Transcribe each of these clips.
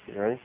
You ready?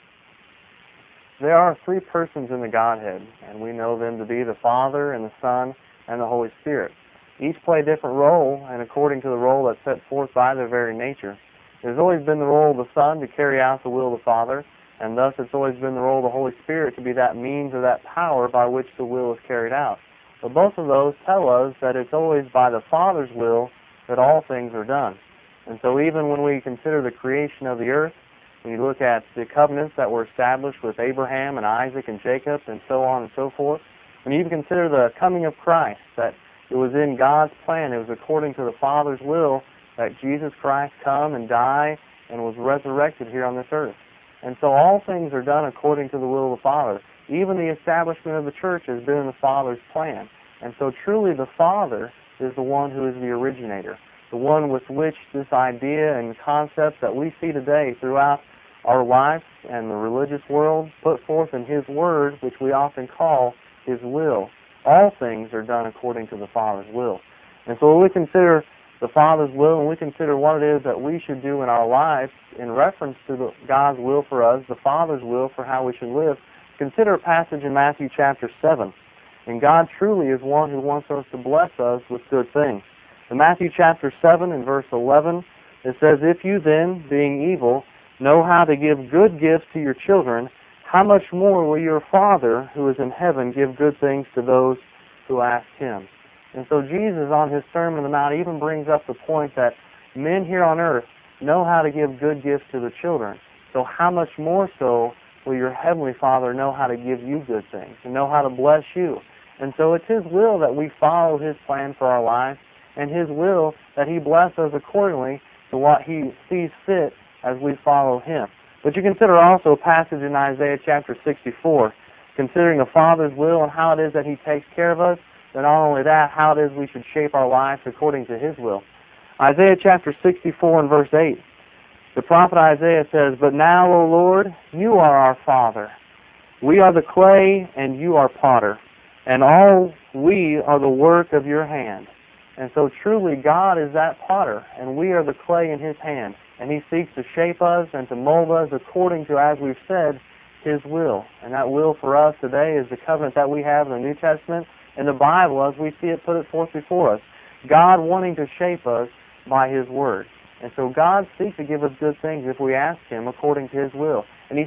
There are three persons in the Godhead, and we know them to be the Father and the Son and the Holy Spirit. Each play a different role, and according to the role that's set forth by their very nature. There's always been the role of the Son to carry out the will of the Father, and thus it's always been the role of the Holy Spirit to be that means or that power by which the will is carried out. But both of those tell us that it's always by the Father's will that all things are done. And so even when we consider the creation of the earth, when you look at the covenants that were established with Abraham and Isaac and Jacob and so on and so forth, when you even consider the coming of Christ, that it was in God's plan, it was according to the Father's will that Jesus Christ come and die and was resurrected here on this earth. And so all things are done according to the will of the Father. Even the establishment of the church has been in the Father's plan. And so truly the Father is the one who is the originator, the one with which this idea and concepts that we see today throughout our lives and the religious world put forth in His Word, which we often call His will. All things are done according to the Father's will. And so when we consider the Father's will and we consider what it is that we should do in our lives in reference to God's will for us, the Father's will for how we should live, consider a passage in Matthew chapter 7. And God truly is one who wants us to bless us with good things. In Matthew chapter 7 and verse 11, it says, "If you then, being evil, know how to give good gifts to your children, how much more will your Father who is in heaven give good things to those who ask Him?" And so Jesus on His Sermon on the Mount even brings up the point that men here on earth know how to give good gifts to the children. So how much more so will your Heavenly Father know how to give you good things and know how to bless you? And so it's His will that we follow His plan for our lives, and His will that He bless us accordingly to what He sees fit as we follow Him. But you consider also a passage in Isaiah chapter 64, considering the Father's will and how it is that He takes care of us, but not only that, how it is we should shape our lives according to His will. Isaiah chapter 64 and verse 8, the prophet Isaiah says, "But now, O Lord, you are our Father. We are the clay, and you are potter, and all we are the work of your hand." And so truly God is that potter, and we are the clay in His hand. And He seeks to shape us and to mold us according to, as we've said, His will. And that will for us today is the covenant that we have in the New Testament and the Bible as we see it put it forth before us. God wanting to shape us by His Word. And so God seeks to give us good things if we ask Him according to His will. And He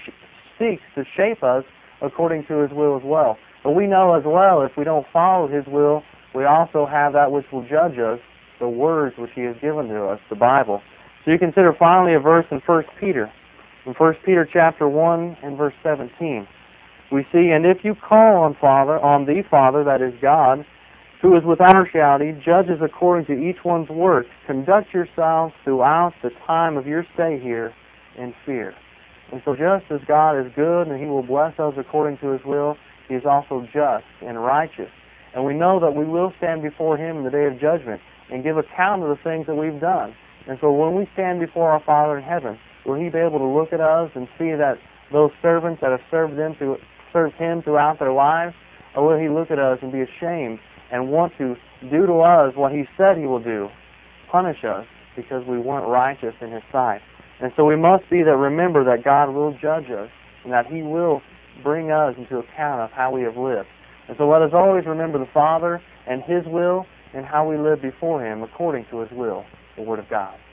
seeks to shape us according to His will as well. But we know as well, if we don't follow His will, we also have that which will judge us, the words which He has given to us, the Bible. So you consider finally a verse in 1 Peter. In 1 Peter chapter 1 and verse 17, we see, "And if you call on the Father, that is God, who is without partiality, judges according to each one's work, conduct yourselves throughout the time of your stay here in fear." And so just as God is good and He will bless us according to His will, He is also just and righteous. And we know that we will stand before Him in the day of judgment and give account of the things that we've done. And so when we stand before our Father in heaven, will He be able to look at us and see that those servants that have served Him throughout their lives? Or will He look at us and be ashamed and want to do to us what He said He will do, punish us because we weren't righteous in His sight? And so we must remember that God will judge us and that He will bring us into account of how we have lived. And so let us always remember the Father and His will and how we live before Him according to His will, the Word of God.